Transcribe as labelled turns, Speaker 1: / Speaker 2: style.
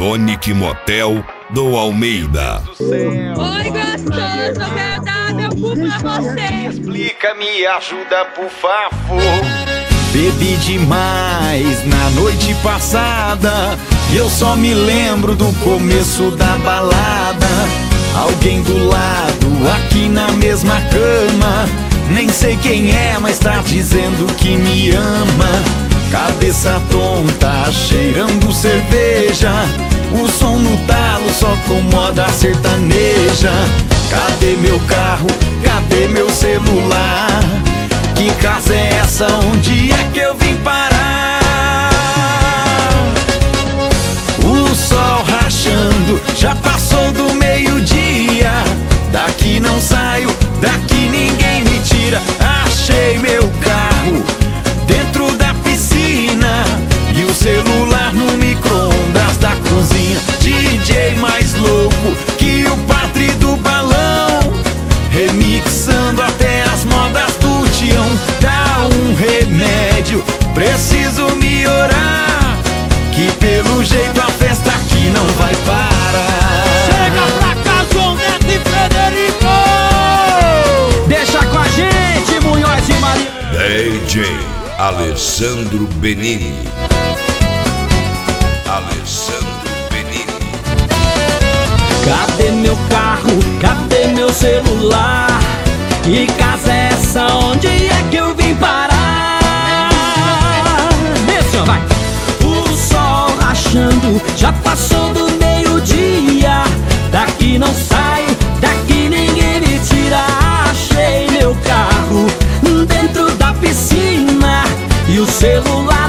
Speaker 1: Sonic Motel do Almeida.
Speaker 2: Oi, gostoso, eu quero dar meu cu pra você.
Speaker 3: Explica, me ajuda, por favor.
Speaker 4: Bebi demais na noite passada e eu só me lembro do começo da balada. Alguém do lado, aqui na mesma cama. Nem sei quem é, mas tá dizendo que me ama. Cabeça tonta, cheirando cerveja. O som no talo só com moda sertaneja. Cadê meu carro? Cadê meu celular? Que casa é essa? Onde é que eu vim parar? O sol rachando, já passou do meio-dia. Daqui não saio, daqui ninguém me tira. Achei meu carro dentro da piscina e o celular no micro-ondas da cozinha. DJ mais louco que o padre do balão, remixando até as modas do Tião. Dá um remédio, preciso me orar, que pelo jeito a festa aqui não vai parar.
Speaker 5: Chega pra cá, João Neto e Frederico. Deixa com a gente, Munhoz e Mariano.
Speaker 1: DJ Alessandro Benini. Alessandro Benini.
Speaker 5: Cadê meu carro? Cadê meu celular? Que casa é essa? Onde é que eu vim parar? Esse, ó, vai! O sol rachando, já passou do meio-dia. Daqui não saio, daqui ninguém me tira. Achei meu carro dentro da piscina e o celular